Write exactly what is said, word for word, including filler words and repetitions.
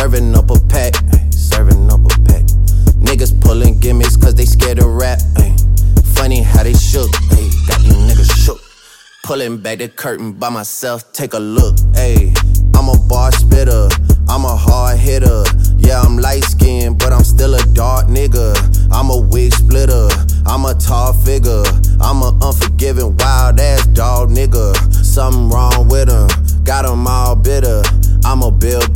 serving up a pack, ay, serving up a pack. Niggas pulling gimmicks cause they scared to rap, ay. Funny how they shook, ay, got these niggas shook. Pulling back the curtain by myself, take a look, ayy. I'm a bar spitter, I'm a hard hitter. Yeah, I'm light skinned, but I'm still a dark nigga. I'm a wig splitter, I'm a tall figure. I'm a unforgiving, wild ass dog nigga. Something wrong with him, got him all bitter. I'm a bill